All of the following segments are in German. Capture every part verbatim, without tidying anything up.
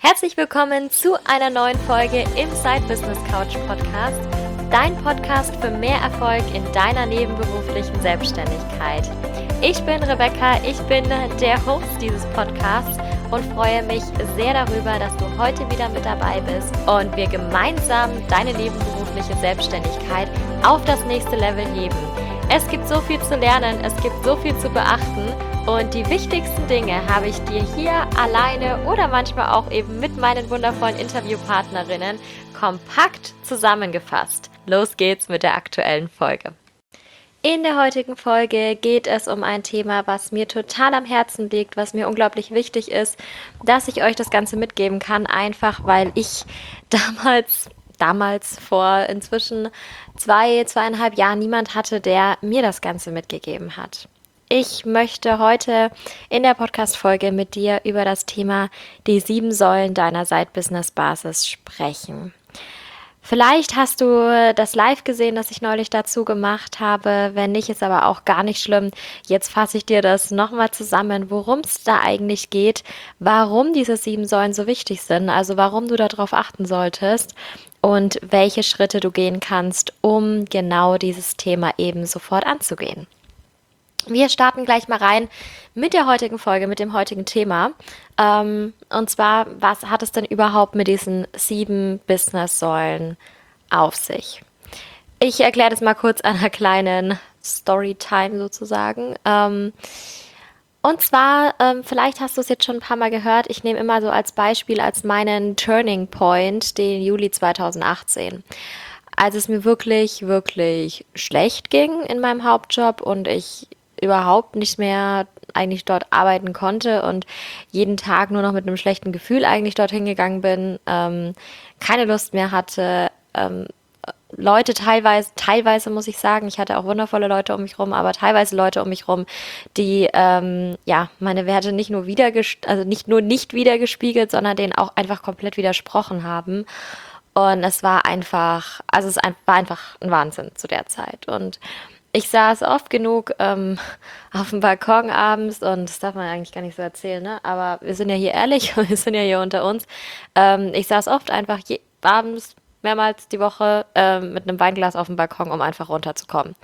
Herzlich willkommen zu einer neuen Folge im Side Business Couch Podcast, dein Podcast für mehr Erfolg in deiner nebenberuflichen Selbstständigkeit. Ich bin Rebecca, ich bin der Host dieses Podcasts und freue mich sehr darüber, dass du heute wieder mit dabei bist und wir gemeinsam deine nebenberufliche Selbstständigkeit auf das nächste Level heben. Es gibt so viel zu lernen, es gibt so viel zu beachten und die wichtigsten Dinge habe ich dir hier alleine oder manchmal auch eben mit meinen wundervollen Interviewpartnerinnen kompakt zusammengefasst. Los geht's mit der aktuellen Folge. In der heutigen Folge geht es um ein Thema, was mir total am Herzen liegt, was mir unglaublich wichtig ist, dass ich euch das Ganze mitgeben kann, einfach weil ich damals... damals vor inzwischen zwei, zweieinhalb Jahren niemand hatte, der mir das Ganze mitgegeben hat. Ich möchte heute in der Podcast-Folge mit dir über das Thema die sieben Säulen deiner Side-Business-Basis sprechen. Vielleicht hast du das Live gesehen, das ich neulich dazu gemacht habe. Wenn nicht, ist aber auch gar nicht schlimm. Jetzt fasse ich dir das nochmal zusammen, worum es da eigentlich geht, warum diese sieben Säulen so wichtig sind, also warum du darauf achten solltest und welche Schritte du gehen kannst, um genau dieses Thema eben sofort anzugehen. Wir starten gleich mal rein mit der heutigen Folge, mit dem heutigen Thema. Ähm, und zwar, was hat es denn überhaupt mit diesen sieben Business-Säulen auf sich? Ich erkläre das mal kurz an einer kleinen Storytime sozusagen. Ähm, und zwar, ähm, vielleicht hast du es jetzt schon ein paar Mal gehört, ich nehme immer so als Beispiel, als meinen Turning Point den Juli zweitausendachtzehn. Als es mir wirklich, wirklich schlecht ging in meinem Hauptjob und ich überhaupt nicht mehr eigentlich dort arbeiten konnte und jeden Tag nur noch mit einem schlechten Gefühl eigentlich dorthin gegangen bin, ähm, keine Lust mehr hatte, ähm, Leute teilweise, teilweise muss ich sagen, ich hatte auch wundervolle Leute um mich rum, aber teilweise Leute um mich rum, die ähm, ja meine Werte nicht nur wieder, also nicht nur nicht wiedergespiegelt, sondern denen auch einfach komplett widersprochen haben. Und es war einfach, also es war einfach ein Wahnsinn zu der Zeit. Und ich saß oft genug ähm, auf dem Balkon abends und das darf man eigentlich gar nicht so erzählen, ne? Aber wir sind ja hier ehrlich und wir sind ja hier unter uns. Ähm, ich saß oft einfach je, abends mehrmals die Woche ähm, mit einem Weinglas auf dem Balkon, um einfach runterzukommen.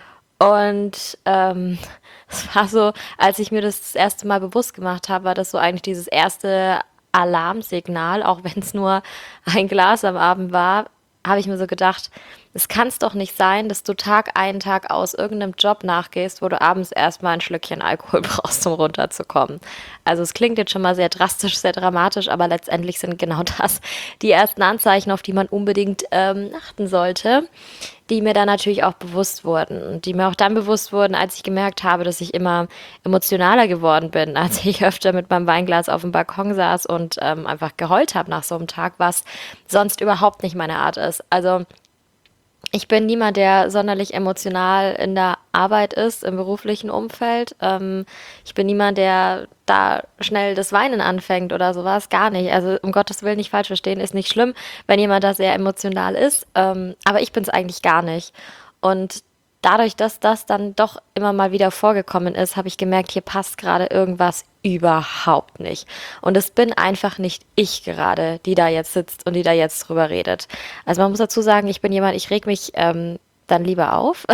Und ähm, es war so, als ich mir das das erste Mal bewusst gemacht habe, war das so eigentlich dieses erste Alarmsignal, auch wenn es nur ein Glas am Abend war, habe ich mir so gedacht, es kann es doch nicht sein, dass du Tag ein, Tag aus irgendeinem Job nachgehst, wo du abends erstmal ein Schlückchen Alkohol brauchst, um runterzukommen. Also es klingt jetzt schon mal sehr drastisch, sehr dramatisch, aber letztendlich sind genau das die ersten Anzeichen, auf die man unbedingt ähm, achten sollte, die mir dann natürlich auch bewusst wurden und die mir auch dann bewusst wurden, als ich gemerkt habe, dass ich immer emotionaler geworden bin, als ich öfter mit meinem Weinglas auf dem Balkon saß und ähm, einfach geheult habe nach so einem Tag, was sonst überhaupt nicht meine Art ist. Also ich bin niemand, der sonderlich emotional in der Arbeit ist, im beruflichen Umfeld. Ähm, ich bin niemand, der da schnell das Weinen anfängt oder sowas. Gar nicht. Also um Gottes Willen nicht falsch verstehen, ist nicht schlimm, wenn jemand da sehr emotional ist. Ähm, aber ich bin es eigentlich gar nicht. Und dadurch, dass das dann doch immer mal wieder vorgekommen ist, habe ich gemerkt, hier passt gerade irgendwas überhaupt nicht. Und es bin einfach nicht ich gerade, die da jetzt sitzt und die da jetzt drüber redet. Also man muss dazu sagen, ich bin jemand, ich reg mich ähm, dann lieber auf.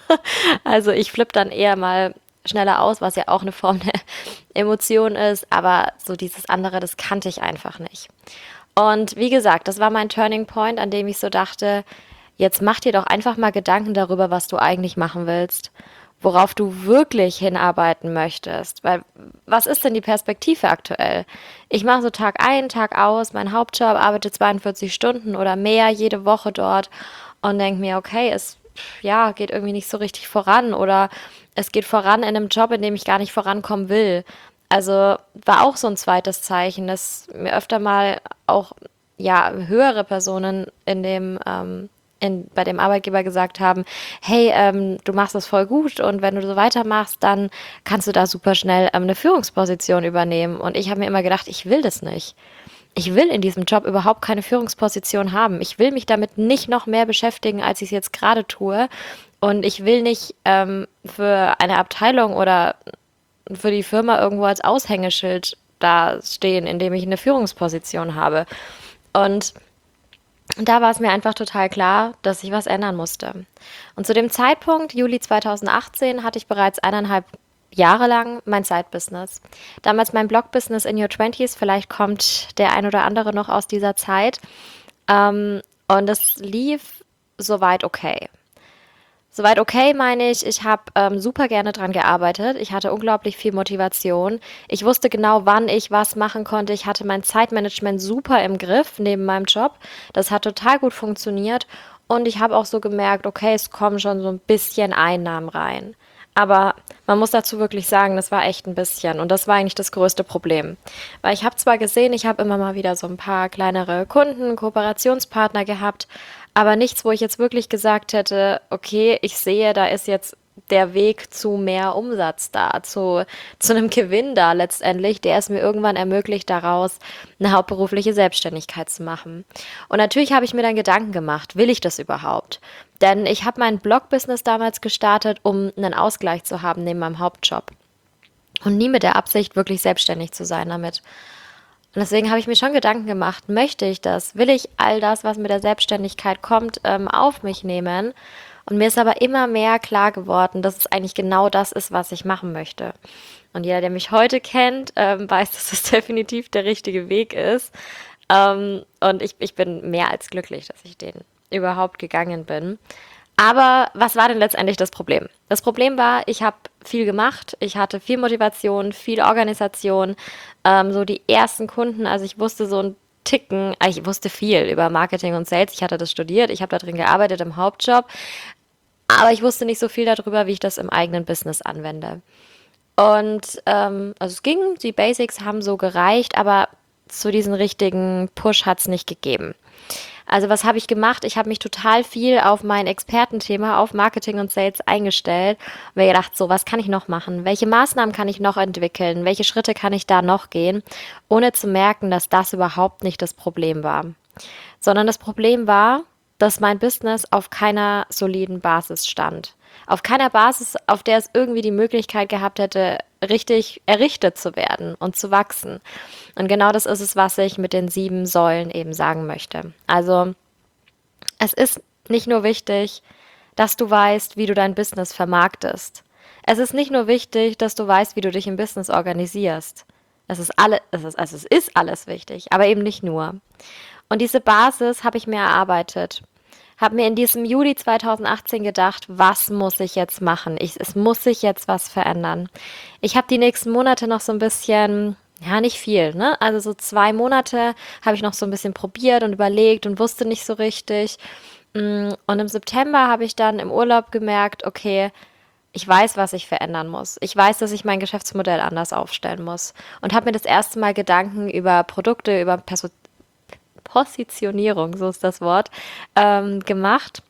Also ich flippe dann eher mal schneller aus, was ja auch eine Form der Emotion ist. Aber so dieses andere, das kannte ich einfach nicht. Und wie gesagt, das war mein Turning Point, an dem ich so dachte, jetzt mach dir doch einfach mal Gedanken darüber, was du eigentlich machen willst, worauf du wirklich hinarbeiten möchtest. Weil, was ist denn die Perspektive aktuell? Ich mache so Tag ein, Tag aus, mein Hauptjob, arbeite zweiundvierzig Stunden oder mehr jede Woche dort und denke mir, okay, es ja, geht irgendwie nicht so richtig voran oder es geht voran in einem Job, in dem ich gar nicht vorankommen will. Also war auch so ein zweites Zeichen, dass mir öfter mal auch ja höhere Personen in dem ähm, in, bei dem Arbeitgeber gesagt haben, hey, ähm, du machst das voll gut und wenn du so weitermachst, dann kannst du da super schnell ähm, eine Führungsposition übernehmen. Und ich habe mir immer gedacht, ich will das nicht. Ich will in diesem Job überhaupt keine Führungsposition haben. Ich will mich damit nicht noch mehr beschäftigen, als ich es jetzt gerade tue. Und ich will nicht ähm, für eine Abteilung oder für die Firma irgendwo als Aushängeschild da stehen, indem ich eine Führungsposition habe. Und da war es mir einfach total klar, dass ich was ändern musste. Und zu dem Zeitpunkt, Juli zweitausendachtzehn, hatte ich bereits eineinhalb Jahre lang mein Side-Business. Damals mein Blog-Business in Your Twenties, vielleicht kommt der ein oder andere noch aus dieser Zeit. Ähm, und es lief soweit okay. Soweit okay meine ich, ich habe ähm, super gerne dran gearbeitet. Ich hatte unglaublich viel Motivation. Ich wusste genau, wann ich was machen konnte. Ich hatte mein Zeitmanagement super im Griff neben meinem Job. Das hat total gut funktioniert. Und ich habe auch so gemerkt, okay, es kommen schon so ein bisschen Einnahmen rein. Aber man muss dazu wirklich sagen, das war echt ein bisschen. Und das war eigentlich das größte Problem. Weil ich habe zwar gesehen, ich habe immer mal wieder so ein paar kleinere Kunden, Kooperationspartner gehabt, aber nichts, wo ich jetzt wirklich gesagt hätte, okay, ich sehe, da ist jetzt der Weg zu mehr Umsatz da, zu, zu einem Gewinn da letztendlich, der es mir irgendwann ermöglicht, daraus eine hauptberufliche Selbstständigkeit zu machen. Und natürlich habe ich mir dann Gedanken gemacht, will ich das überhaupt? Denn ich habe mein Blog-Business damals gestartet, um einen Ausgleich zu haben neben meinem Hauptjob. Und nie mit der Absicht, wirklich selbstständig zu sein damit. Und deswegen habe ich mir schon Gedanken gemacht, möchte ich das? Will ich all das, was mit der Selbstständigkeit kommt, ähm, auf mich nehmen? Und mir ist aber immer mehr klar geworden, dass es eigentlich genau das ist, was ich machen möchte. Und jeder, der mich heute kennt, ähm, weiß, dass das definitiv der richtige Weg ist. Ähm, und ich, ich bin mehr als glücklich, dass ich den überhaupt gegangen bin. Aber was war denn letztendlich das Problem? Das Problem war, ich habe viel gemacht, ich hatte viel Motivation, viel Organisation, ähm, so die ersten Kunden, also ich wusste so ein Ticken, äh, ich wusste viel über Marketing und Sales, ich hatte das studiert, ich habe da drin gearbeitet im Hauptjob, aber ich wusste nicht so viel darüber, wie ich das im eigenen Business anwende. Und ähm, also es ging, die Basics haben so gereicht, aber zu diesen richtigen Push hat es nicht gegeben. Also was habe ich gemacht? Ich habe mich total viel auf mein Expertenthema, auf Marketing und Sales eingestellt und mir gedacht, so, was kann ich noch machen? Welche Maßnahmen kann ich noch entwickeln? Welche Schritte kann ich da noch gehen? Ohne zu merken, dass das überhaupt nicht das Problem war. Sondern das Problem war, dass mein Business auf keiner soliden Basis stand. Auf keiner Basis, auf der es irgendwie die Möglichkeit gehabt hätte, richtig errichtet zu werden und zu wachsen. Und genau das ist es, was ich mit den sieben Säulen eben sagen möchte. Also es ist nicht nur wichtig, dass du weißt, wie du dein Business vermarktest. Es ist nicht nur wichtig, dass du weißt, wie du dich im Business organisierst. Es ist alle, es ist, also es ist alles wichtig, aber eben nicht nur. Und diese Basis habe ich mir erarbeitet. Habe mir in diesem Juli zweitausendachtzehn gedacht, was muss ich jetzt machen? Ich, es muss sich jetzt was verändern. Ich habe die nächsten Monate noch so ein bisschen, ja, nicht viel, ne? Also so zwei Monate habe ich noch so ein bisschen probiert und überlegt und wusste nicht so richtig. Mm, Und im September habe ich dann im Urlaub gemerkt, okay, ich weiß, was ich verändern muss. Ich weiß, dass ich mein Geschäftsmodell anders aufstellen muss. Und habe mir das erste Mal Gedanken über Produkte, über Perso Positionierung, so ist das Wort, ähm, gemacht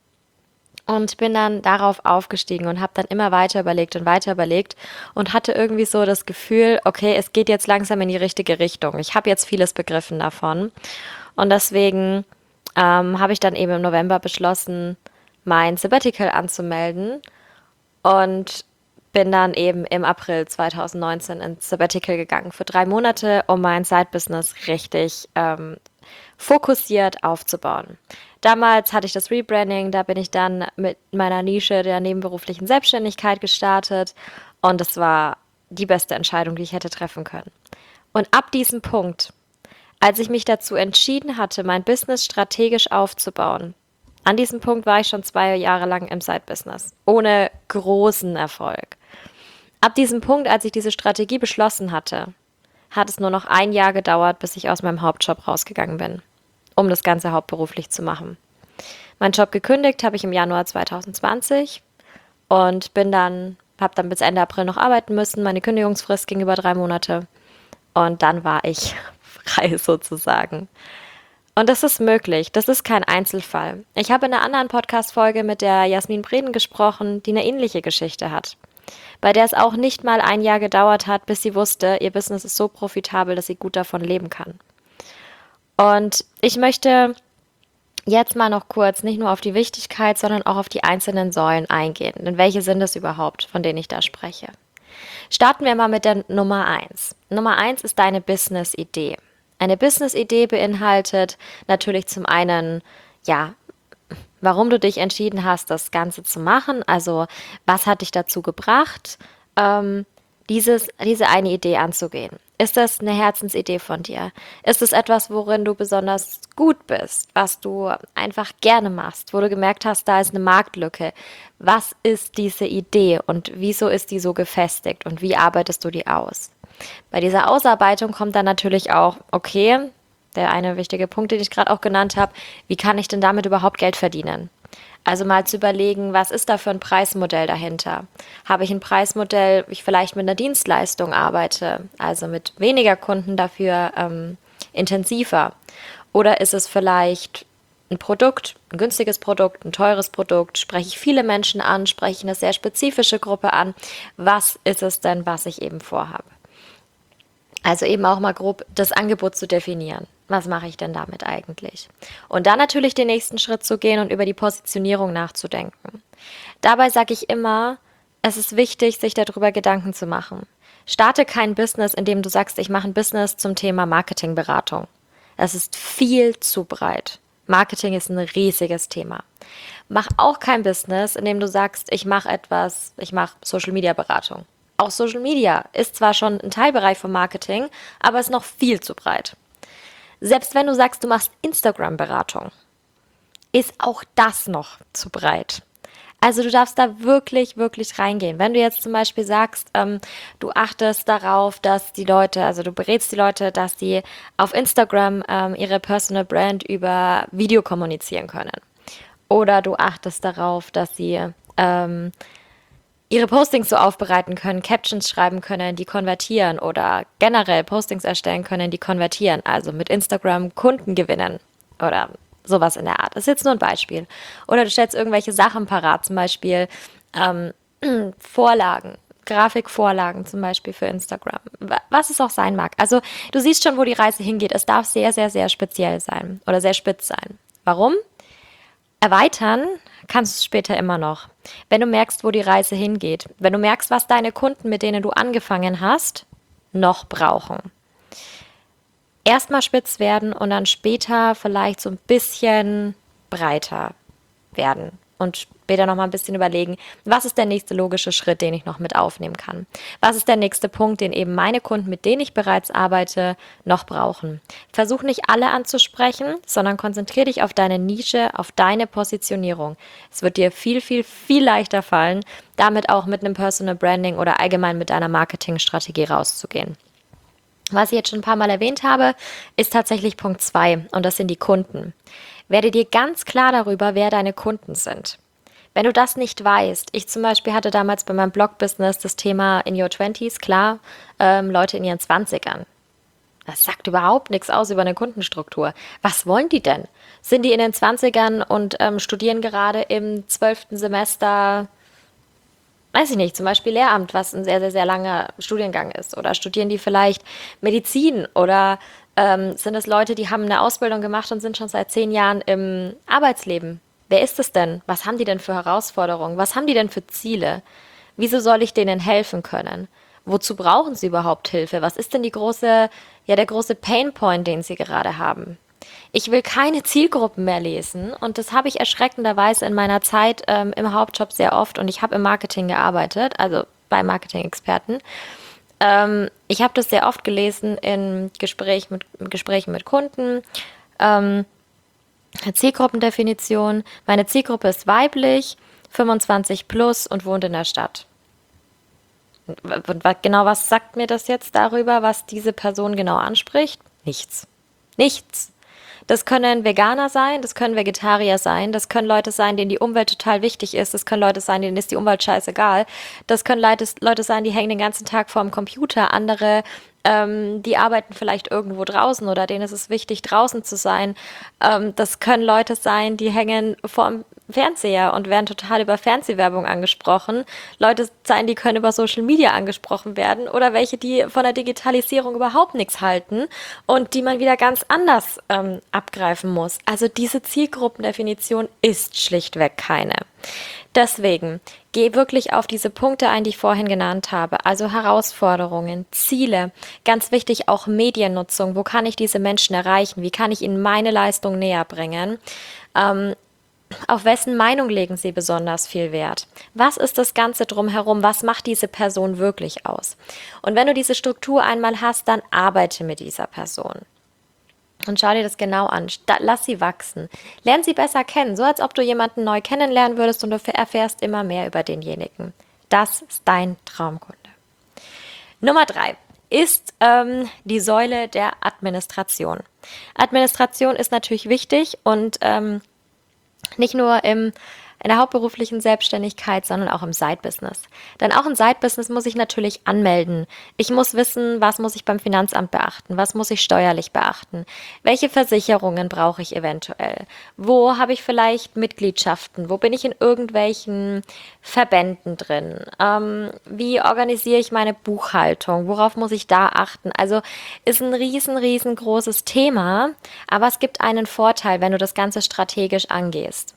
und bin dann darauf aufgestiegen und habe dann immer weiter überlegt und weiter überlegt und hatte irgendwie so das Gefühl, okay, es geht jetzt langsam in die richtige Richtung. Ich habe jetzt vieles begriffen davon und deswegen ähm, habe ich dann eben im November beschlossen, mein Sabbatical anzumelden und bin dann eben im April zweitausendneunzehn ins Sabbatical gegangen für drei Monate, um mein Side-Business richtig ähm, fokussiert aufzubauen. Damals hatte ich das Rebranding, da bin ich dann mit meiner Nische der nebenberuflichen Selbstständigkeit gestartet und es war die beste Entscheidung, die ich hätte treffen können. Und ab diesem Punkt, als ich mich dazu entschieden hatte, mein Business strategisch aufzubauen, an diesem Punkt war ich schon zwei Jahre lang im Side-Business, ohne großen Erfolg. Ab diesem Punkt, als ich diese Strategie beschlossen hatte, hat es nur noch ein Jahr gedauert, bis ich aus meinem Hauptjob rausgegangen bin, um das Ganze hauptberuflich zu machen. Meinen Job gekündigt habe ich im Januar zweitausendzwanzig und bin dann, habe dann bis Ende April noch arbeiten müssen. Meine Kündigungsfrist ging über drei Monate und dann war ich frei sozusagen. Und das ist möglich, das ist kein Einzelfall. Ich habe in einer anderen Podcast-Folge mit der Jasmin Breden gesprochen, die eine ähnliche Geschichte hat, bei der es auch nicht mal ein Jahr gedauert hat, bis sie wusste, ihr Business ist so profitabel, dass sie gut davon leben kann. Und ich möchte jetzt mal noch kurz nicht nur auf die Wichtigkeit, sondern auch auf die einzelnen Säulen eingehen. Denn welche sind es überhaupt, von denen ich da spreche? Starten wir mal mit der Nummer eins. Nummer eins ist deine Business-Idee. Eine Business-Idee beinhaltet natürlich zum einen, ja, warum du dich entschieden hast, das Ganze zu machen. Also, was hat dich dazu gebracht, ähm, dieses, diese eine Idee anzugehen? Ist das eine Herzensidee von dir? Ist es etwas, worin du besonders gut bist, was du einfach gerne machst, wo du gemerkt hast, da ist eine Marktlücke? Was ist diese Idee und wieso ist die so gefestigt und wie arbeitest du die aus? Bei dieser Ausarbeitung kommt dann natürlich auch, okay, der eine wichtige Punkt, den ich gerade auch genannt habe, wie kann ich denn damit überhaupt Geld verdienen? Also mal zu überlegen, was ist da für ein Preismodell dahinter? Habe ich ein Preismodell, wie ich vielleicht mit einer Dienstleistung arbeite, also mit weniger Kunden dafür ähm, intensiver? Oder ist es vielleicht ein Produkt, ein günstiges Produkt, ein teures Produkt? Spreche ich viele Menschen an? Spreche ich eine sehr spezifische Gruppe an? Was ist es denn, was ich eben vorhabe? Also eben auch mal grob das Angebot zu definieren. Was mache ich denn damit eigentlich? Und dann natürlich den nächsten Schritt zu gehen und über die Positionierung nachzudenken. Dabei sage ich immer, es ist wichtig, sich darüber Gedanken zu machen. Starte kein Business, indem du sagst, ich mache ein Business zum Thema Marketingberatung. Das ist viel zu breit. Marketing ist ein riesiges Thema. Mach auch kein Business, indem du sagst, ich mache etwas, ich mache Social-Media-Beratung. Auch Social Media ist zwar schon ein Teilbereich vom Marketing, aber ist noch viel zu breit. Selbst wenn du sagst, du machst Instagram-Beratung, ist auch das noch zu breit. Also du darfst da wirklich, wirklich reingehen. Wenn du jetzt zum Beispiel sagst, ähm, du achtest darauf, dass die Leute, also du berätst die Leute, dass sie auf Instagram ähm, ihre Personal Brand über Video kommunizieren können. Oder du achtest darauf, dass sie ähm, ihre Postings so aufbereiten können, Captions schreiben können, die konvertieren oder generell Postings erstellen können, die konvertieren, also mit Instagram Kunden gewinnen oder sowas in der Art. Das ist jetzt nur ein Beispiel. Oder du stellst irgendwelche Sachen parat, zum Beispiel ähm, Vorlagen, Grafikvorlagen zum Beispiel für Instagram, was es auch sein mag. Also du siehst schon, wo die Reise hingeht. Es darf sehr, sehr, sehr speziell sein oder sehr spitz sein. Warum? Erweitern kannst du es später immer noch. Wenn du merkst, wo die Reise hingeht, wenn du merkst, was deine Kunden, mit denen du angefangen hast, noch brauchen. Erstmal spitz werden und dann später vielleicht so ein bisschen breiter werden und später nochmal ein bisschen überlegen, was ist der nächste logische Schritt, den ich noch mit aufnehmen kann? Was ist der nächste Punkt, den eben meine Kunden, mit denen ich bereits arbeite, noch brauchen? Versuch nicht alle anzusprechen, sondern konzentriere dich auf deine Nische, auf deine Positionierung. Es wird dir viel, viel, viel leichter fallen, damit auch mit einem Personal Branding oder allgemein mit deiner Marketingstrategie rauszugehen. Was ich jetzt schon ein paar Mal erwähnt habe, ist tatsächlich Punkt zwei und das sind die Kunden. Werde dir ganz klar darüber, wer deine Kunden sind. Wenn du das nicht weißt, ich zum Beispiel hatte damals bei meinem Blog-Business das Thema in your twenties, klar, ähm, Leute in ihren Zwanzigern. Das sagt überhaupt nichts aus über eine Kundenstruktur. Was wollen die denn? Sind die in den Zwanzigern und ähm, studieren gerade im zwölften Semester, weiß ich nicht, zum Beispiel Lehramt, was ein sehr, sehr, sehr langer Studiengang ist? Oder studieren die vielleicht Medizin? Oder ähm, sind es Leute, die haben eine Ausbildung gemacht und sind schon seit zehn Jahren im Arbeitsleben? Wer ist es denn? Was haben die denn für Herausforderungen? Was haben die denn für Ziele? Wieso soll ich denen helfen können? Wozu brauchen sie überhaupt Hilfe? Was ist denn die große, ja, der große Painpoint, den sie gerade haben? Ich will keine Zielgruppen mehr lesen und das habe ich erschreckenderweise in meiner Zeit ähm, im Hauptjob sehr oft und ich habe im Marketing gearbeitet, also bei Marketing-Experten. Ähm, ich habe das sehr oft gelesen in Gespräch mit, Gesprächen mit Kunden. Ähm, Zielgruppendefinition. Meine Zielgruppe ist weiblich, fünfundzwanzig plus und wohnt in der Stadt. Und genau was sagt mir das jetzt darüber, was diese Person genau anspricht? Nichts. Nichts. Das können Veganer sein, das können Vegetarier sein, das können Leute sein, denen die Umwelt total wichtig ist, das können Leute sein, denen ist die Umwelt scheißegal, das können Leute, Leute sein, die hängen den ganzen Tag vorm Computer, andere, ähm, die arbeiten vielleicht irgendwo draußen oder denen ist es wichtig, draußen zu sein. Ähm, das können Leute sein, die hängen vorm Fernseher und werden total über Fernsehwerbung angesprochen. Leute sein, die können über Social Media angesprochen werden oder welche, die von der Digitalisierung überhaupt nichts halten und die man wieder ganz anders ähm, abgreifen muss. Also diese Zielgruppendefinition ist schlichtweg keine. Deswegen, geh wirklich auf diese Punkte ein, die ich vorhin genannt habe. Also Herausforderungen, Ziele, ganz wichtig auch Mediennutzung. Wo kann ich diese Menschen erreichen? Wie kann ich ihnen meine Leistung näher bringen? Ähm, auf wessen Meinung legen sie besonders viel Wert? Was ist das Ganze drumherum? Was macht diese Person wirklich aus? Und wenn du diese Struktur einmal hast, dann arbeite mit dieser Person. Und schau dir das genau an. Lass sie wachsen. Lern sie besser kennen, so als ob du jemanden neu kennenlernen würdest und du erfährst immer mehr über denjenigen. Das ist dein Traumkunde. Nummer drei ist ähm, die Säule der Administration. Administration ist natürlich wichtig und ähm, nicht nur im in der hauptberuflichen Selbstständigkeit, sondern auch im Side-Business. Denn auch im Side-Business muss ich natürlich anmelden. Ich muss wissen, was muss ich beim Finanzamt beachten, was muss ich steuerlich beachten, welche Versicherungen brauche ich eventuell, wo habe ich vielleicht Mitgliedschaften, wo bin ich in irgendwelchen Verbänden drin, ähm, wie organisiere ich meine Buchhaltung, worauf muss ich da achten. Also ist ein riesen, riesengroßes Thema, aber es gibt einen Vorteil, wenn du das Ganze strategisch angehst.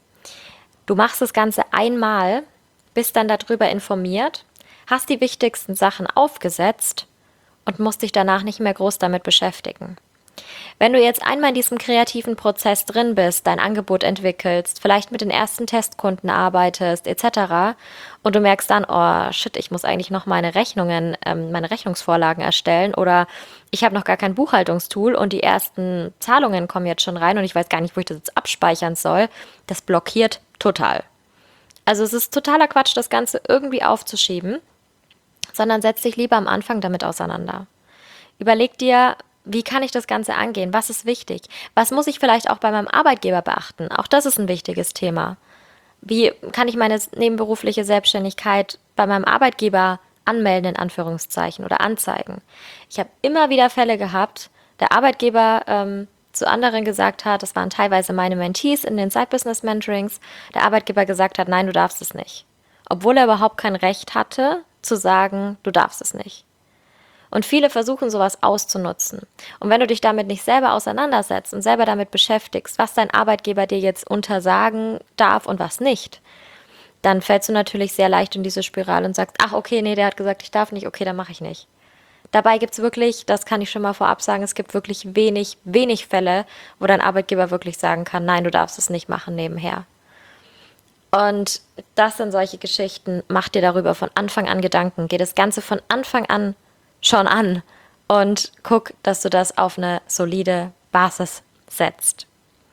Du machst das Ganze einmal, bist dann darüber informiert, hast die wichtigsten Sachen aufgesetzt und musst dich danach nicht mehr groß damit beschäftigen. Wenn du jetzt einmal in diesem kreativen Prozess drin bist, dein Angebot entwickelst, vielleicht mit den ersten Testkunden arbeitest et cetera und du merkst dann, oh shit, ich muss eigentlich noch meine Rechnungen, ähm, meine Rechnungsvorlagen erstellen oder ich habe noch gar kein Buchhaltungstool und die ersten Zahlungen kommen jetzt schon rein und ich weiß gar nicht, wo ich das jetzt abspeichern soll, das blockiert total. Also es ist totaler Quatsch, das Ganze irgendwie aufzuschieben, sondern setz dich lieber am Anfang damit auseinander. Überleg dir, wie kann ich das Ganze angehen? Was ist wichtig? Was muss ich vielleicht auch bei meinem Arbeitgeber beachten? Auch das ist ein wichtiges Thema. Wie kann ich meine nebenberufliche Selbstständigkeit bei meinem Arbeitgeber anmelden, in Anführungszeichen, oder anzeigen? Ich habe immer wieder Fälle gehabt, der Arbeitgeber ähm, zu anderen gesagt hat, das waren teilweise meine Mentees in den Side-Business-Mentorings, der Arbeitgeber gesagt hat, nein, du darfst es nicht. Obwohl er überhaupt kein Recht hatte, zu sagen, du darfst es nicht. Und viele versuchen sowas auszunutzen. Und wenn du dich damit nicht selber auseinandersetzt und selber damit beschäftigst, was dein Arbeitgeber dir jetzt untersagen darf und was nicht, dann fällst du natürlich sehr leicht in diese Spirale und sagst, ach okay, nee, der hat gesagt, ich darf nicht, okay, dann mache ich nicht. Dabei gibt es wirklich, das kann ich schon mal vorab sagen, es gibt wirklich wenig, wenig Fälle, wo dein Arbeitgeber wirklich sagen kann, nein, du darfst es nicht machen nebenher. Und das sind solche Geschichten, mach dir darüber von Anfang an Gedanken, geh das Ganze von Anfang an schon an und guck, dass du das auf eine solide Basis setzt.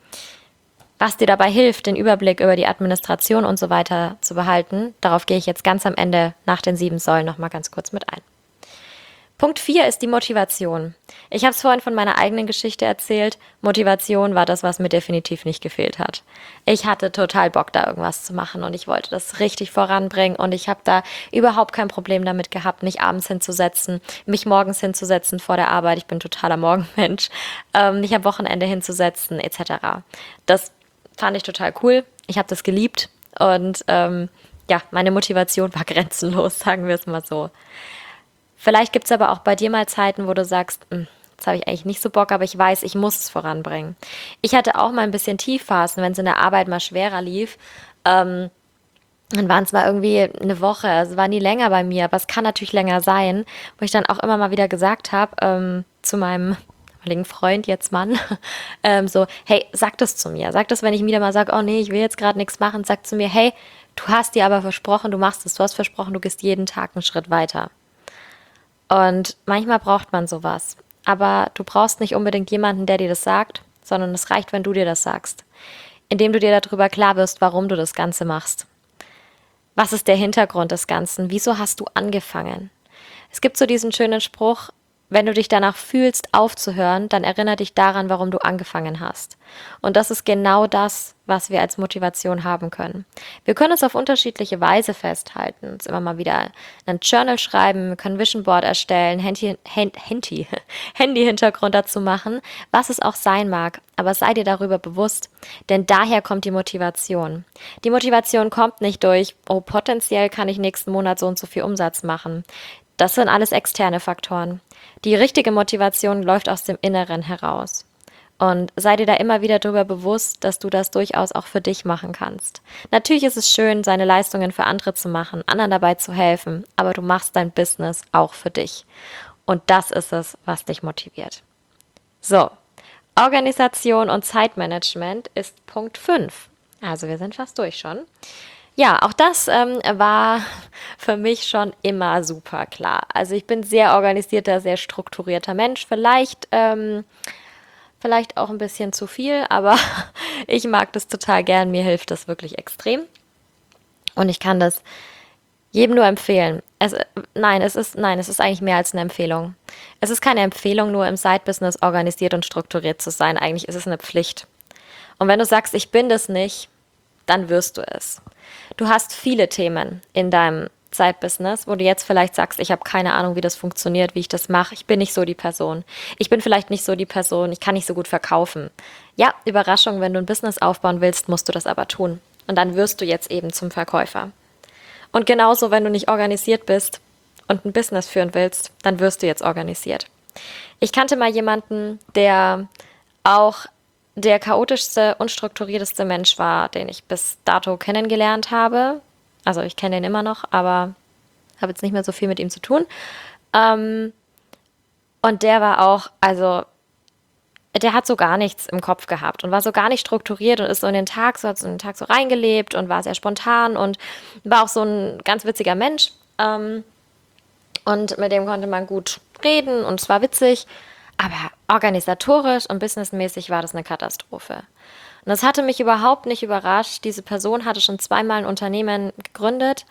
Was dir dabei hilft, den Überblick über die Administration und so weiter zu behalten, darauf gehe ich jetzt ganz am Ende nach den sieben Säulen nochmal ganz kurz mit ein. Punkt vier ist die Motivation. Ich habe es vorhin von meiner eigenen Geschichte erzählt. Motivation war das, was mir definitiv nicht gefehlt hat. Ich hatte total Bock, da irgendwas zu machen und ich wollte das richtig voranbringen und ich habe da überhaupt kein Problem damit gehabt, mich abends hinzusetzen, mich morgens hinzusetzen vor der Arbeit. Ich bin totaler Morgenmensch. Ähm, mich am Wochenende hinzusetzen et cetera. Das fand ich total cool. Ich habe das geliebt und ähm, ja, meine Motivation war grenzenlos, sagen wir es mal so. Vielleicht gibt es aber auch bei dir mal Zeiten, wo du sagst, jetzt habe ich eigentlich nicht so Bock, aber ich weiß, ich muss es voranbringen. Ich hatte auch mal ein bisschen Tiefphasen, wenn es in der Arbeit mal schwerer lief. Ähm, dann waren es mal irgendwie eine Woche, also war nie länger bei mir, aber es kann natürlich länger sein, wo ich dann auch immer mal wieder gesagt habe ähm, zu meinem damaligen Freund, jetzt Mann, ähm, so, hey, sag das zu mir. Sag das, wenn ich wieder mal sage, oh nee, ich will jetzt gerade nichts machen, sag zu mir, hey, du hast dir aber versprochen, du machst es, du hast versprochen, du gehst jeden Tag einen Schritt weiter. Und manchmal braucht man sowas. Aber du brauchst nicht unbedingt jemanden, der dir das sagt, sondern es reicht, wenn du dir das sagst. Indem du dir darüber klar wirst, warum du das Ganze machst. Was ist der Hintergrund des Ganzen? Wieso hast du angefangen? Es gibt so diesen schönen Spruch, wenn du dich danach fühlst, aufzuhören, dann erinnere dich daran, warum du angefangen hast. Und das ist genau das, was wir als Motivation haben können. Wir können es auf unterschiedliche Weise festhalten. Uns immer mal wieder ein Journal schreiben, wir können Vision Board erstellen, Handy, Handy, Handy-Hintergrund dazu machen, was es auch sein mag. Aber sei dir darüber bewusst, denn daher kommt die Motivation. Die Motivation kommt nicht durch, oh, potenziell kann ich nächsten Monat so und so viel Umsatz machen. Das sind alles externe Faktoren. Die richtige Motivation läuft aus dem Inneren heraus. Und sei dir da immer wieder darüber bewusst, dass du das durchaus auch für dich machen kannst. Natürlich ist es schön, seine Leistungen für andere zu machen, anderen dabei zu helfen, aber du machst dein Business auch für dich. Und das ist es, was dich motiviert. So, Organisation und Zeitmanagement ist Punkt fünf. Also wir sind fast durch schon. Ja, auch das ähm, war für mich schon immer super klar. Also ich bin sehr organisierter, sehr strukturierter Mensch. Vielleicht, ähm, vielleicht auch ein bisschen zu viel, aber ich mag das total gern. Mir hilft das wirklich extrem. Und ich kann das jedem nur empfehlen. Es, nein, es ist, nein, es ist eigentlich mehr als eine Empfehlung. Es ist keine Empfehlung, nur im Side-Business organisiert und strukturiert zu sein. Eigentlich ist es eine Pflicht. Und wenn du sagst, ich bin das nicht, dann wirst du es. Du hast viele Themen in deinem Side-Business, wo du jetzt vielleicht sagst, ich habe keine Ahnung, wie das funktioniert, wie ich das mache. Ich bin nicht so die Person. Ich bin vielleicht nicht so die Person. Ich kann nicht so gut verkaufen. Ja, Überraschung, wenn du ein Business aufbauen willst, musst du das aber tun. Und dann wirst du jetzt eben zum Verkäufer. Und genauso, wenn du nicht organisiert bist und ein Business führen willst, dann wirst du jetzt organisiert. Ich kannte mal jemanden, der auch der chaotischste, unstrukturierteste Mensch war, den ich bis dato kennengelernt habe. Also ich kenne ihn immer noch, aber habe jetzt nicht mehr so viel mit ihm zu tun. Ähm, und der war auch, also der hat so gar nichts im Kopf gehabt und war so gar nicht strukturiert und ist so in den Tag, so hat so in den Tag so reingelebt und war sehr spontan und war auch so ein ganz witziger Mensch. Ähm, und mit dem konnte man gut reden und es war witzig, aber organisatorisch und businessmäßig war das eine Katastrophe. Und das hatte mich überhaupt nicht überrascht. Diese Person hatte schon zweimal ein Unternehmen gegründet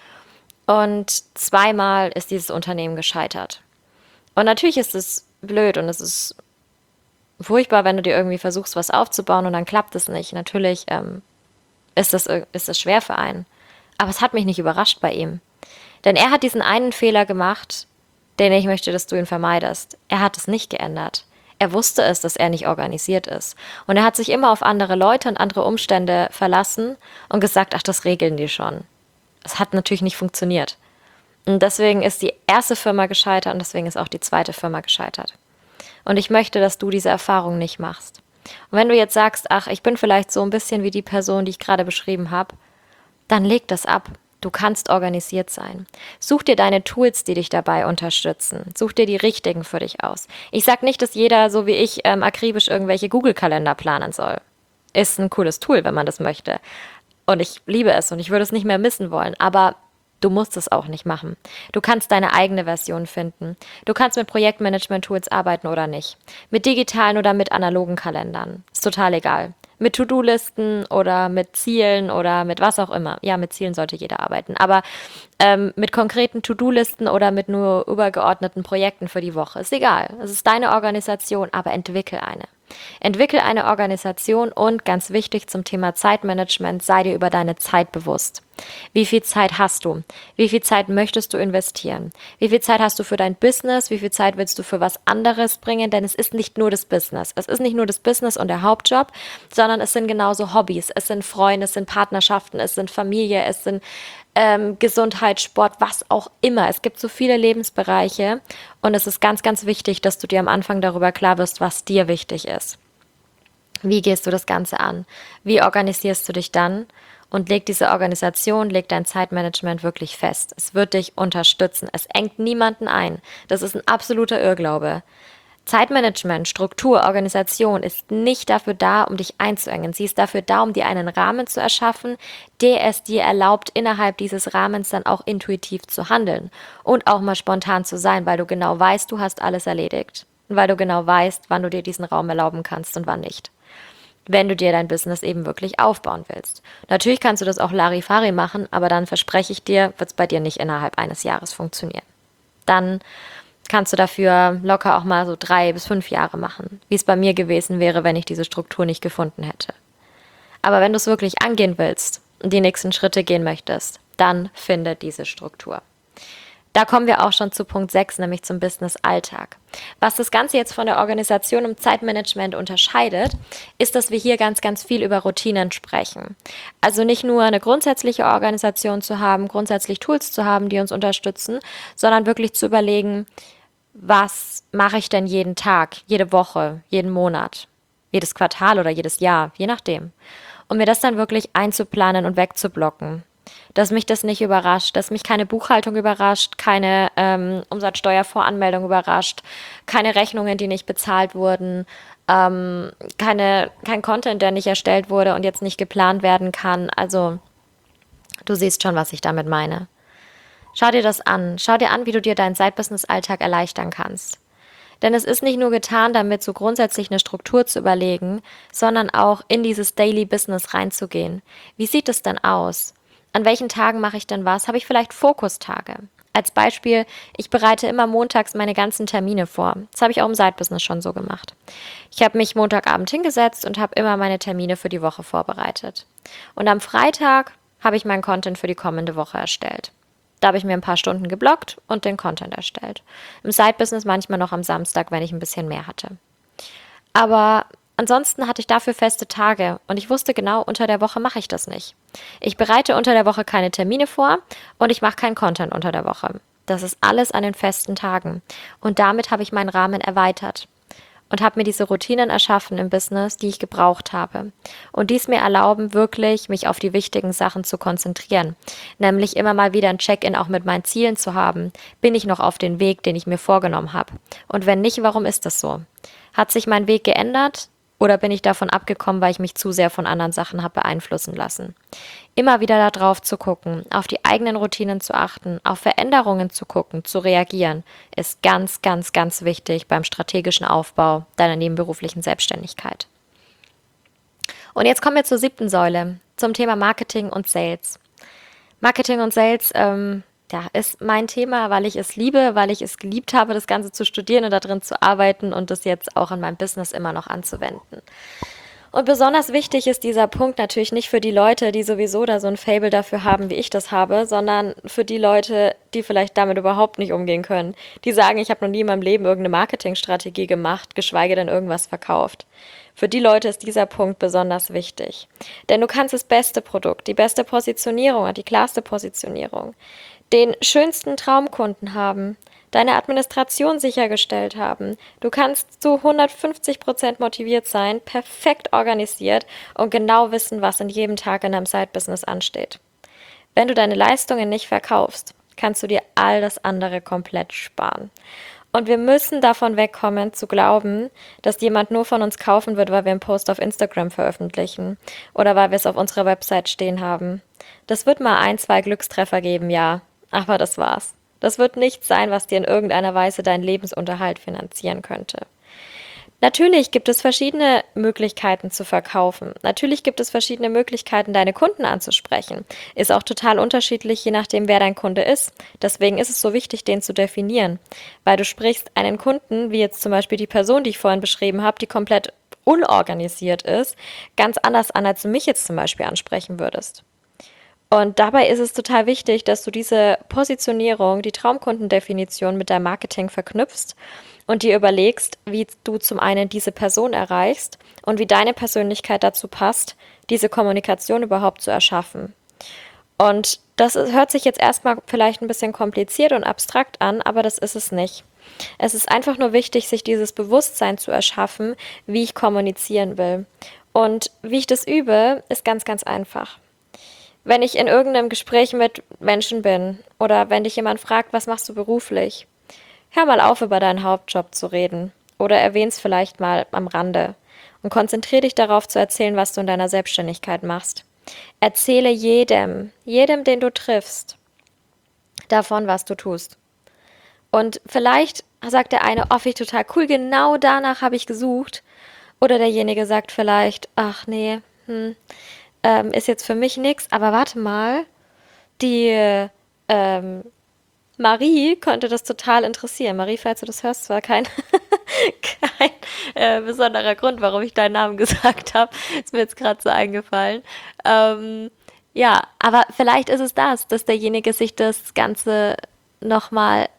und zweimal ist dieses Unternehmen gescheitert. Und natürlich ist es blöd und es ist furchtbar, wenn du dir irgendwie versuchst, was aufzubauen und dann klappt es nicht. Natürlich ähm, ist das, ist das schwer für einen. Aber es hat mich nicht überrascht bei ihm. Denn er hat diesen einen Fehler gemacht, den ich möchte, dass du ihn vermeidest. Er hat es nicht geändert. Er wusste es, dass er nicht organisiert ist. Und er hat sich immer auf andere Leute und andere Umstände verlassen und gesagt, ach, das regeln die schon. Es hat natürlich nicht funktioniert. Und deswegen ist die erste Firma gescheitert und deswegen ist auch die zweite Firma gescheitert. Und ich möchte, dass du diese Erfahrung nicht machst. Und wenn du jetzt sagst, ach, ich bin vielleicht so ein bisschen wie die Person, die ich gerade beschrieben habe, dann leg das ab. Du kannst organisiert sein. Such dir deine Tools, die dich dabei unterstützen. Such dir die richtigen für dich aus. Ich sage nicht, dass jeder, so wie ich, ähm, akribisch irgendwelche Google-Kalender planen soll. Ist ein cooles Tool, wenn man das möchte. Und ich liebe es und ich würde es nicht mehr missen wollen. Aber du musst es auch nicht machen. Du kannst deine eigene Version finden. Du kannst mit Projektmanagement-Tools arbeiten oder nicht. Mit digitalen oder mit analogen Kalendern. Ist total egal. Mit To-Do-Listen oder mit Zielen oder mit was auch immer. Ja, mit Zielen sollte jeder arbeiten. Aber ähm, mit konkreten To-Do-Listen oder mit nur übergeordneten Projekten für die Woche. Ist egal. Es ist deine Organisation, aber entwickel eine. Entwickel eine Organisation und ganz wichtig zum Thema Zeitmanagement, sei dir über deine Zeit bewusst. Wie viel Zeit hast du? Wie viel Zeit möchtest du investieren? Wie viel Zeit hast du für dein Business? Wie viel Zeit willst du für was anderes bringen? Denn es ist nicht nur das Business. Es ist nicht nur das Business und der Hauptjob, sondern es sind genauso Hobbys, es sind Freunde, es sind Partnerschaften, es sind Familie, es sind ähm, Gesundheit, Sport, was auch immer. Es gibt so viele Lebensbereiche und es ist ganz, ganz wichtig, dass du dir am Anfang darüber klar wirst, was dir wichtig ist. Wie gehst du das Ganze an? Wie organisierst du dich dann? Und leg diese Organisation, leg dein Zeitmanagement wirklich fest. Es wird dich unterstützen. Es engt niemanden ein. Das ist ein absoluter Irrglaube. Zeitmanagement, Struktur, Organisation ist nicht dafür da, um dich einzuengen. Sie ist dafür da, um dir einen Rahmen zu erschaffen, der es dir erlaubt, innerhalb dieses Rahmens dann auch intuitiv zu handeln und auch mal spontan zu sein, weil du genau weißt, du hast alles erledigt. Und weil du genau weißt, wann du dir diesen Raum erlauben kannst und wann nicht. Wenn du dir dein Business eben wirklich aufbauen willst. Natürlich kannst du das auch Larifari machen, aber dann verspreche ich dir, wird es bei dir nicht innerhalb eines Jahres funktionieren. Dann kannst du dafür locker auch mal so drei bis fünf Jahre machen, wie es bei mir gewesen wäre, wenn ich diese Struktur nicht gefunden hätte. Aber wenn du es wirklich angehen willst und die nächsten Schritte gehen möchtest, dann finde diese Struktur. Da kommen wir auch schon zu Punkt sechs, nämlich zum Business-Alltag. Was das Ganze jetzt von der Organisation im Zeitmanagement unterscheidet, ist, dass wir hier ganz, ganz viel über Routinen sprechen. Also nicht nur eine grundsätzliche Organisation zu haben, grundsätzlich Tools zu haben, die uns unterstützen, sondern wirklich zu überlegen, was mache ich denn jeden Tag, jede Woche, jeden Monat? jedes Quartal oder jedes Jahr, je nachdem. Und mir das dann wirklich einzuplanen und wegzublocken. Dass mich das nicht überrascht, dass mich keine Buchhaltung überrascht, keine ähm, Umsatzsteuervoranmeldung überrascht, keine Rechnungen, die nicht bezahlt wurden, ähm, keine, kein Content, der nicht erstellt wurde und jetzt nicht geplant werden kann. Also du siehst schon, was ich damit meine. Schau dir das an. Schau dir an, wie du dir deinen Side-Business-Alltag erleichtern kannst. Denn es ist nicht nur getan, damit so grundsätzlich eine Struktur zu überlegen, sondern auch in dieses Daily Business reinzugehen. Wie sieht es denn aus? An welchen Tagen mache ich denn was? Habe ich vielleicht Fokustage? Als Beispiel, ich bereite immer montags meine ganzen Termine vor. Das habe ich auch im Side-Business schon so gemacht. Ich habe mich Montagabend hingesetzt und habe immer meine Termine für die Woche vorbereitet. Und am Freitag habe ich meinen Content für die kommende Woche erstellt. Da habe ich mir ein paar Stunden geblockt und den Content erstellt. Im Side-Business manchmal noch am Samstag, wenn ich ein bisschen mehr hatte. Aber ansonsten hatte ich dafür feste Tage und ich wusste genau, unter der Woche mache ich das nicht. Ich bereite unter der Woche keine Termine vor und ich mache keinen Content unter der Woche. Das ist alles an den festen Tagen. Und damit habe ich meinen Rahmen erweitert und habe mir diese Routinen erschaffen im Business, die ich gebraucht habe. Und dies mir erlauben, wirklich mich auf die wichtigen Sachen zu konzentrieren. Nämlich immer mal wieder ein Check-in auch mit meinen Zielen zu haben. Bin ich noch auf den Weg, den ich mir vorgenommen habe? Und wenn nicht, warum ist das so? Hat sich mein Weg geändert? Oder bin ich davon abgekommen, weil ich mich zu sehr von anderen Sachen habe beeinflussen lassen? Immer wieder da drauf zu gucken, auf die eigenen Routinen zu achten, auf Veränderungen zu gucken, zu reagieren, ist ganz, ganz, ganz wichtig beim strategischen Aufbau deiner nebenberuflichen Selbstständigkeit. Und jetzt kommen wir zur siebten Säule, zum Thema Marketing und Sales. Marketing und Sales, ähm, ja, ist mein Thema, weil ich es liebe, weil ich es geliebt habe, das Ganze zu studieren und da drin zu arbeiten und das jetzt auch in meinem Business immer noch anzuwenden. Und besonders wichtig ist dieser Punkt natürlich nicht für die Leute, die sowieso da so ein Faible dafür haben, wie ich das habe, sondern für die Leute, die vielleicht damit überhaupt nicht umgehen können. Die sagen, ich habe noch nie in meinem Leben irgendeine Marketingstrategie gemacht, geschweige denn irgendwas verkauft. Für die Leute ist dieser Punkt besonders wichtig. Denn du kannst das beste Produkt, die beste Positionierung, die klarste Positionierung, den schönsten Traumkunden haben, deine Administration sichergestellt haben. Du kannst zu hundertfünfzig Prozent motiviert sein, perfekt organisiert und genau wissen, was in jedem Tag in deinem Side-Business ansteht. Wenn du deine Leistungen nicht verkaufst, kannst du dir all das andere komplett sparen. Und wir müssen davon wegkommen, zu glauben, dass jemand nur von uns kaufen wird, weil wir einen Post auf Instagram veröffentlichen oder weil wir es auf unserer Website stehen haben. Das wird mal ein, zwei Glückstreffer geben, ja, aber das war's. Das wird nichts sein, was dir in irgendeiner Weise deinen Lebensunterhalt finanzieren könnte. Natürlich gibt es verschiedene Möglichkeiten zu verkaufen. Natürlich gibt es verschiedene Möglichkeiten, deine Kunden anzusprechen. Ist auch total unterschiedlich, je nachdem, wer dein Kunde ist. Deswegen ist es so wichtig, den zu definieren. Weil du sprichst einen Kunden, wie jetzt zum Beispiel die Person, die ich vorhin beschrieben habe, die komplett unorganisiert ist, ganz anders an, als du mich jetzt zum Beispiel ansprechen würdest. Und dabei ist es total wichtig, dass du diese Positionierung, die Traumkundendefinition mit deinem Marketing verknüpfst und dir überlegst, wie du zum einen diese Person erreichst und wie deine Persönlichkeit dazu passt, diese Kommunikation überhaupt zu erschaffen. Und das ist, hört sich jetzt erstmal vielleicht ein bisschen kompliziert und abstrakt an, aber das ist es nicht. Es ist einfach nur wichtig, sich dieses Bewusstsein zu erschaffen, wie ich kommunizieren will. Und wie ich das übe, ist ganz, ganz einfach. Wenn ich in irgendeinem Gespräch mit Menschen bin oder wenn dich jemand fragt, was machst du beruflich, hör mal auf, über deinen Hauptjob zu reden oder erwähn's vielleicht mal am Rande und konzentriere dich darauf zu erzählen, was du in deiner Selbstständigkeit machst. Erzähle jedem, jedem, den du triffst, davon, was du tust. Und vielleicht sagt der eine, oh, finde ich total cool, genau danach habe ich gesucht. Oder derjenige sagt vielleicht, ach nee, hm, Ähm, ist jetzt für mich nichts, aber warte mal, die ähm, Marie konnte das total interessieren. Marie, falls du das hörst, war kein, kein äh, besonderer Grund, warum ich deinen Namen gesagt habe. Ist mir jetzt gerade so eingefallen. Ähm, ja, aber vielleicht ist es das, dass derjenige sich das Ganze nochmal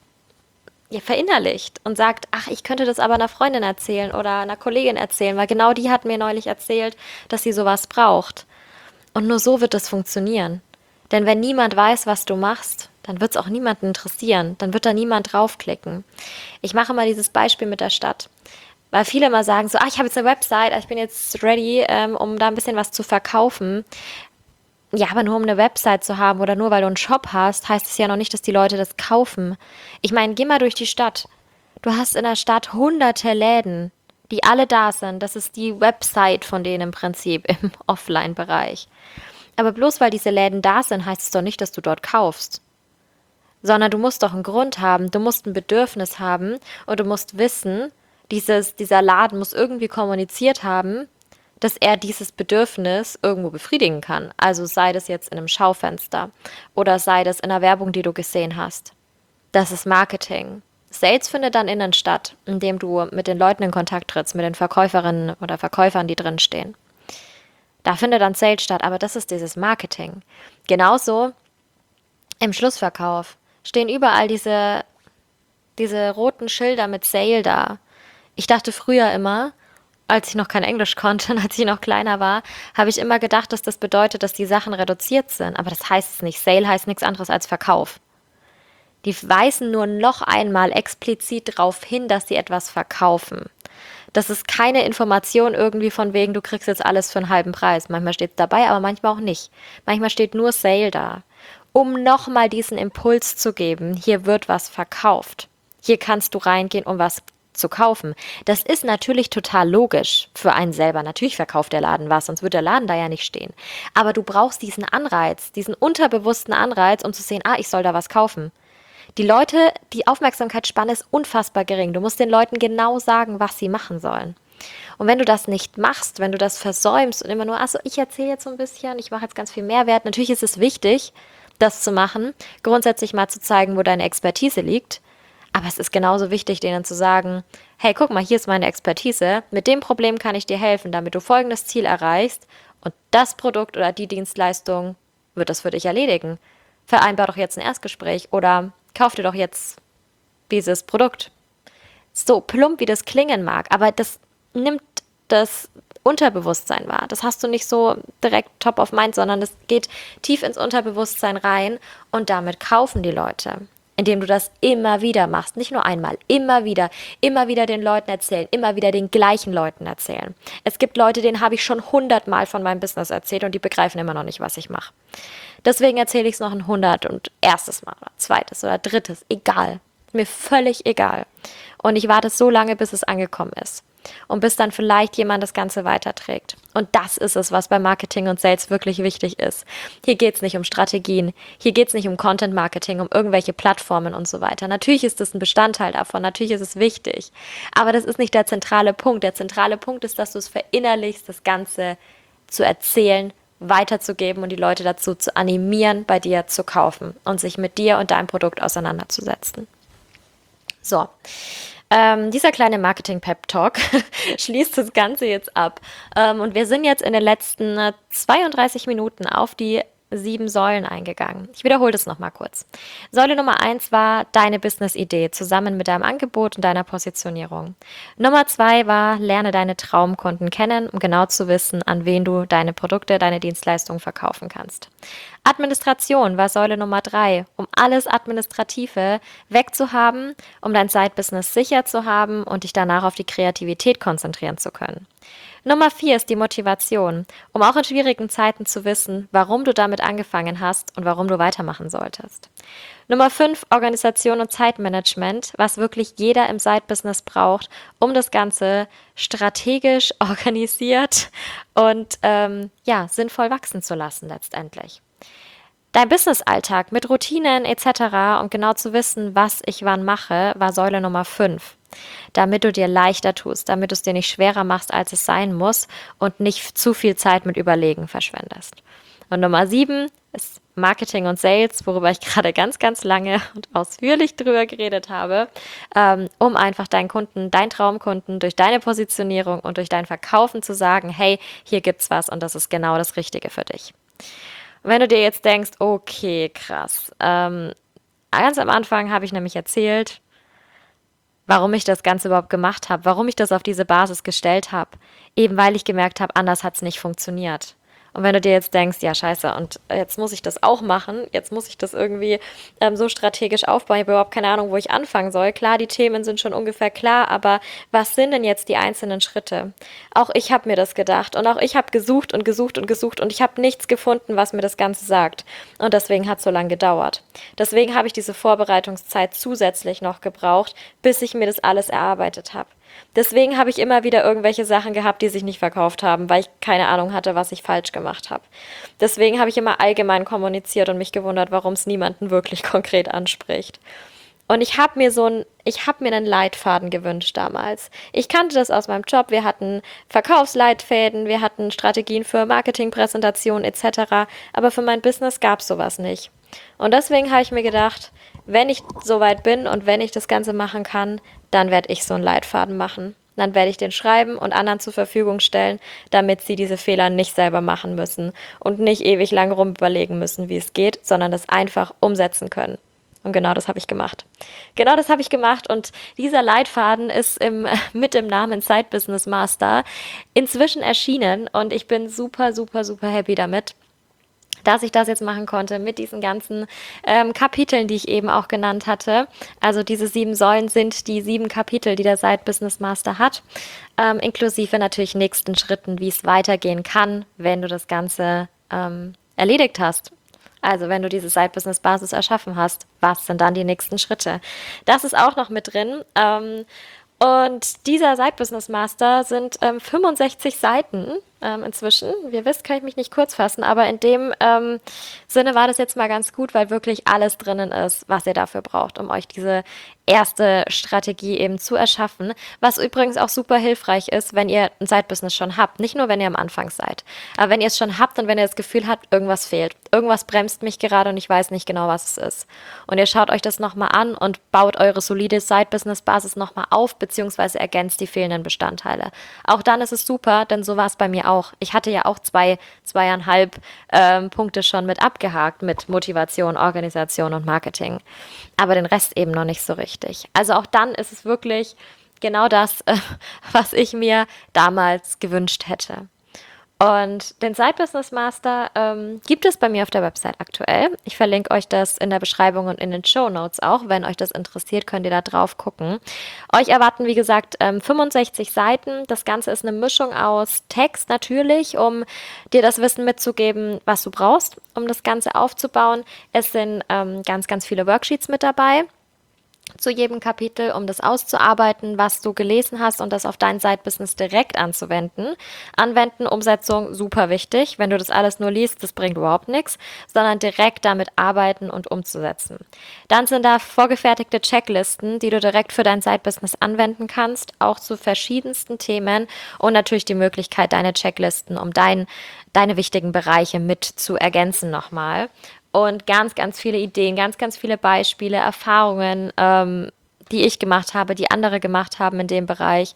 ja, verinnerlicht und sagt, ach, ich könnte das aber einer Freundin erzählen oder einer Kollegin erzählen, weil genau die hat mir neulich erzählt, dass sie sowas braucht. Und nur so wird es funktionieren. Denn wenn niemand weiß, was du machst, dann wird es auch niemanden interessieren. Dann wird da niemand draufklicken. Ich mache mal dieses Beispiel mit der Stadt. Weil viele immer sagen so, ah, ich habe jetzt eine Website, ich bin jetzt ready, ähm, um da ein bisschen was zu verkaufen. Ja, aber nur um eine Website zu haben oder nur weil du einen Shop hast, heißt es ja noch nicht, dass die Leute das kaufen. Ich meine, geh mal durch die Stadt. Du hast in der Stadt hunderte Läden, die alle da sind. Das ist die Website von denen im Prinzip im Offline-Bereich. Aber bloß weil diese Läden da sind, heißt es doch nicht, dass du dort kaufst. Sondern du musst doch einen Grund haben, du musst ein Bedürfnis haben und du musst wissen, dieses, dieser Laden muss irgendwie kommuniziert haben, dass er dieses Bedürfnis irgendwo befriedigen kann. Also sei das jetzt in einem Schaufenster oder sei das in einer Werbung, die du gesehen hast. Das ist Marketing. Sales findet dann innen statt, indem du mit den Leuten in Kontakt trittst, mit den Verkäuferinnen oder Verkäufern, die drin stehen. Da findet dann Sales statt, aber das ist dieses Marketing. Genauso im Schlussverkauf stehen überall diese, diese roten Schilder mit Sale da. Ich dachte früher immer, als ich noch kein Englisch konnte und als ich noch kleiner war, habe ich immer gedacht, dass das bedeutet, dass die Sachen reduziert sind. Aber das heißt es nicht. Sale heißt nichts anderes als Verkauf. Die weisen nur noch einmal explizit darauf hin, dass sie etwas verkaufen. Das ist keine Information irgendwie von wegen, du kriegst jetzt alles für einen halben Preis. Manchmal steht es dabei, aber manchmal auch nicht. Manchmal steht nur Sale da, um nochmal diesen Impuls zu geben, hier wird was verkauft. Hier kannst du reingehen, um was zu kaufen. Das ist natürlich total logisch für einen selber. Natürlich verkauft der Laden was, sonst würde der Laden da ja nicht stehen. Aber du brauchst diesen Anreiz, diesen unterbewussten Anreiz, um zu sehen, ah, ich soll da was kaufen. Die Leute, die Aufmerksamkeitsspanne ist unfassbar gering. Du musst den Leuten genau sagen, was sie machen sollen. Und wenn du das nicht machst, wenn du das versäumst und immer nur, also ich erzähle jetzt so ein bisschen, ich mache jetzt ganz viel Mehrwert. Natürlich ist es wichtig, das zu machen, grundsätzlich mal zu zeigen, wo deine Expertise liegt. Aber es ist genauso wichtig, denen zu sagen, hey, guck mal, hier ist meine Expertise, mit dem Problem kann ich dir helfen, damit du folgendes Ziel erreichst und das Produkt oder die Dienstleistung wird das für dich erledigen. Vereinbar doch jetzt ein Erstgespräch oder kauf dir doch jetzt dieses Produkt. So plump, wie das klingen mag, aber das nimmt das Unterbewusstsein wahr. Das hast du nicht so direkt top of mind, sondern das geht tief ins Unterbewusstsein rein und damit kaufen die Leute. Indem du das immer wieder machst, nicht nur einmal, immer wieder, immer wieder den Leuten erzählen, immer wieder den gleichen Leuten erzählen. Es gibt Leute, denen habe ich schon hundertmal von meinem Business erzählt und die begreifen immer noch nicht, was ich mache. Deswegen erzähle ich es noch ein hundert und erstes Mal oder zweites oder drittes, egal, mir völlig egal. Und ich warte so lange, bis es angekommen ist. Und bis dann vielleicht jemand das Ganze weiterträgt. Und das ist es, was bei Marketing und Sales wirklich wichtig ist. Hier geht es nicht um Strategien, hier geht es nicht um Content Marketing, um irgendwelche Plattformen und so weiter. Natürlich ist das ein Bestandteil davon, natürlich ist es wichtig, aber das ist nicht der zentrale Punkt. Der zentrale Punkt ist, dass du es verinnerlichst, das Ganze zu erzählen, weiterzugeben und die Leute dazu zu animieren, bei dir zu kaufen und sich mit dir und deinem Produkt auseinanderzusetzen. So. Ähm, dieser kleine Marketing-Pep-Talk schließt das Ganze jetzt ab. Ähm, und wir sind jetzt in den letzten äh, zweiunddreißig Minuten auf die sieben Säulen eingegangen. Ich wiederhole das nochmal kurz. Säule Nummer eins war deine Business-Idee zusammen mit deinem Angebot und deiner Positionierung. Nummer zwei war, lerne deine Traumkunden kennen, um genau zu wissen, an wen du deine Produkte, deine Dienstleistungen verkaufen kannst. Administration war Säule Nummer drei, um alles Administrative wegzuhaben, um dein Side-Business sicher zu haben und dich danach auf die Kreativität konzentrieren zu können. Nummer vier ist die Motivation, um auch in schwierigen Zeiten zu wissen, warum du damit angefangen hast und warum du weitermachen solltest. Nummer fünf, Organisation und Zeitmanagement, was wirklich jeder im Side-Business braucht, um das Ganze strategisch organisiert und ähm, ja, sinnvoll wachsen zu lassen letztendlich. Dein Business-Alltag mit Routinen et cetera und genau zu wissen, was ich wann mache, war Säule Nummer fünf. Damit du dir leichter tust, damit du es dir nicht schwerer machst, als es sein muss und nicht zu viel Zeit mit Überlegen verschwendest. Und Nummer sieben ist Marketing und Sales, worüber ich gerade ganz, ganz lange und ausführlich drüber geredet habe, ähm, um einfach deinen Kunden, deinen Traumkunden durch deine Positionierung und durch dein Verkaufen zu sagen, hey, hier gibt's was und das ist genau das Richtige für dich. Und wenn du dir jetzt denkst, okay, krass, ähm, ganz am Anfang habe ich nämlich erzählt, warum ich das Ganze überhaupt gemacht habe, warum ich das auf diese Basis gestellt habe, eben weil ich gemerkt habe, anders hat es nicht funktioniert. Und wenn du dir jetzt denkst, ja scheiße, und jetzt muss ich das auch machen, jetzt muss ich das irgendwie ähm, so strategisch aufbauen, ich habe überhaupt keine Ahnung, wo ich anfangen soll. Klar, die Themen sind schon ungefähr klar, aber was sind denn jetzt die einzelnen Schritte? Auch ich habe mir das gedacht und auch ich habe gesucht und gesucht und gesucht und ich habe nichts gefunden, was mir das Ganze sagt. Und deswegen hat es so lange gedauert. Deswegen habe ich diese Vorbereitungszeit zusätzlich noch gebraucht, bis ich mir das alles erarbeitet habe. Deswegen habe ich immer wieder irgendwelche Sachen gehabt, die sich nicht verkauft haben, weil ich keine Ahnung hatte, was ich falsch gemacht habe. Deswegen habe ich immer allgemein kommuniziert und mich gewundert, warum es niemanden wirklich konkret anspricht. Und ich habe mir so ein, ich habe mir einen Leitfaden gewünscht damals. Ich kannte das aus meinem Job. Wir hatten Verkaufsleitfäden, wir hatten Strategien für Marketingpräsentationen et cetera. Aber für mein Business gab es sowas nicht. Und deswegen habe ich mir gedacht, wenn ich soweit bin und wenn ich das Ganze machen kann, dann werde ich so einen Leitfaden machen. Dann werde ich den schreiben und anderen zur Verfügung stellen, damit sie diese Fehler nicht selber machen müssen und nicht ewig lang rum überlegen müssen, wie es geht, sondern das einfach umsetzen können. Und genau das habe ich gemacht. Genau das habe ich gemacht und dieser Leitfaden ist im, mit dem Namen Side Business Master inzwischen erschienen und ich bin super, super, super happy damit, dass ich das jetzt machen konnte mit diesen ganzen ähm, Kapiteln, die ich eben auch genannt hatte. Also diese sieben Säulen sind die sieben Kapitel, die der Side Business Master hat, ähm, inklusive natürlich nächsten Schritten, wie es weitergehen kann, wenn du das Ganze ähm, erledigt hast. Also wenn du diese Side-Business-Basis erschaffen hast, was sind dann die nächsten Schritte? Das ist auch noch mit drin. Ähm, und dieser Side-Business-Master sind ähm, fünfundsechzig Seiten ähm, inzwischen. Wie ihr wisst, kann ich mich nicht kurz fassen, aber in dem ähm, Sinne war das jetzt mal ganz gut, weil wirklich alles drinnen ist, was ihr dafür braucht, um euch diese erste Strategie eben zu erschaffen, was übrigens auch super hilfreich ist, wenn ihr ein Side-Business schon habt, nicht nur, wenn ihr am Anfang seid, aber wenn ihr es schon habt und wenn ihr das Gefühl habt, irgendwas fehlt, irgendwas bremst mich gerade und ich weiß nicht genau, was es ist. Und ihr schaut euch das nochmal an und baut eure solide Side-Business-Basis nochmal auf, beziehungsweise ergänzt die fehlenden Bestandteile. Auch dann ist es super, denn so war es bei mir auch. Ich hatte ja auch zwei, zweieinhalb ähm, Punkte schon mit abgehakt, mit Motivation, Organisation und Marketing. Aber den Rest eben noch nicht so richtig. Also auch dann ist es wirklich genau das, äh, was ich mir damals gewünscht hätte. Und den Side Business Master ähm, gibt es bei mir auf der Website aktuell. Ich verlinke euch das in der Beschreibung und in den Shownotes auch. Wenn euch das interessiert, könnt ihr da drauf gucken. Euch erwarten, wie gesagt, ähm, fünfundsechzig Seiten. Das Ganze ist eine Mischung aus Text natürlich, um dir das Wissen mitzugeben, was du brauchst, um das Ganze aufzubauen. Es sind ähm, ganz, ganz viele Worksheets mit dabei zu jedem Kapitel, um das auszuarbeiten, was du gelesen hast und das auf dein Side-Business direkt anzuwenden. Anwenden, Umsetzung, super wichtig. Wenn du das alles nur liest, das bringt überhaupt nichts, sondern direkt damit arbeiten und umzusetzen. Dann sind da vorgefertigte Checklisten, die du direkt für dein Side-Business anwenden kannst, auch zu verschiedensten Themen und natürlich die Möglichkeit, deine Checklisten, um dein, deine wichtigen Bereiche mit zu ergänzen nochmal. Und ganz, ganz viele Ideen, ganz, ganz viele Beispiele, Erfahrungen, ähm, die ich gemacht habe, die andere gemacht haben in dem Bereich.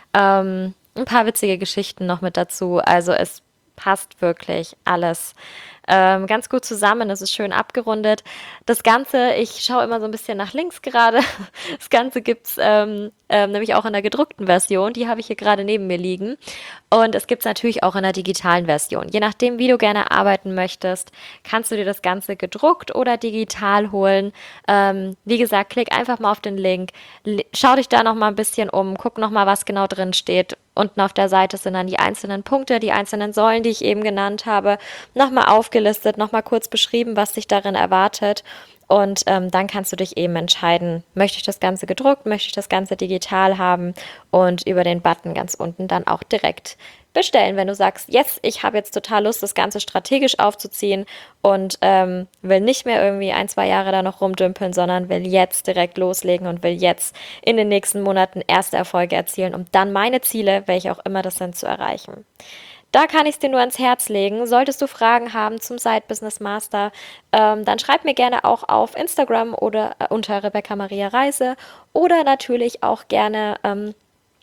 Ähm, ein paar witzige Geschichten noch mit dazu. Also es passt wirklich alles ähm, ganz gut zusammen. Es ist schön abgerundet. Das Ganze, ich schaue immer so ein bisschen nach links gerade. Das Ganze gibt's ähm, ähm, nämlich auch in der gedruckten Version. Die habe ich hier gerade neben mir liegen. Und es gibt es natürlich auch in der digitalen Version. Je nachdem, wie du gerne arbeiten möchtest, kannst du dir das Ganze gedruckt oder digital holen. Ähm, wie gesagt, klick einfach mal auf den Link. Schau dich da noch mal ein bisschen um. Guck noch mal, was genau drin steht. Unten auf der Seite sind dann die einzelnen Punkte, die einzelnen Säulen, die ich eben genannt habe, nochmal aufgelistet, nochmal kurz beschrieben, was dich darin erwartet. Und ähm, dann kannst du dich eben entscheiden, möchte ich das Ganze gedruckt, möchte ich das Ganze digital haben und über den Button ganz unten dann auch direkt bestellen, wenn du sagst, yes, ich habe jetzt total Lust, das Ganze strategisch aufzuziehen und ähm, will nicht mehr irgendwie ein, zwei Jahre da noch rumdümpeln, sondern will jetzt direkt loslegen und will jetzt in den nächsten Monaten erste Erfolge erzielen, um dann meine Ziele, welche auch immer das sind, zu erreichen. Da kann ich es dir nur ans Herz legen. Solltest du Fragen haben zum Side Business Master, ähm, dann schreib mir gerne auch auf Instagram oder äh, unter Rebecca Maria Reise oder natürlich auch gerne ähm,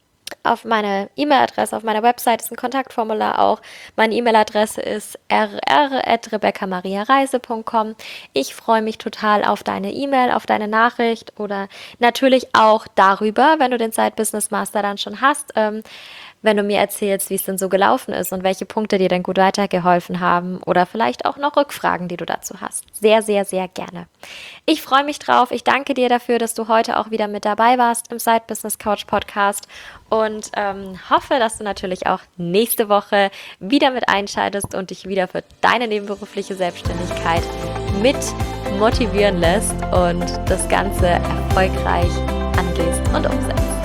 auf meine E-Mail-Adresse, auf meiner Website ist ein Kontaktformular auch. Meine E-Mail-Adresse ist r r at rebecca maria reise punkt com. Ich freue mich total auf deine E-Mail, auf deine Nachricht oder natürlich auch darüber, wenn du den Side Business Master dann schon hast. Ähm, wenn du mir erzählst, wie es denn so gelaufen ist und welche Punkte dir denn gut weitergeholfen haben oder vielleicht auch noch Rückfragen, die du dazu hast. Sehr, sehr, sehr gerne. Ich freue mich drauf. Ich danke dir dafür, dass du heute auch wieder mit dabei warst im Side Business Couch Podcast und ähm, hoffe, dass du natürlich auch nächste Woche wieder mit einschaltest und dich wieder für deine nebenberufliche Selbstständigkeit mit motivieren lässt und das Ganze erfolgreich angehst und umsetzt.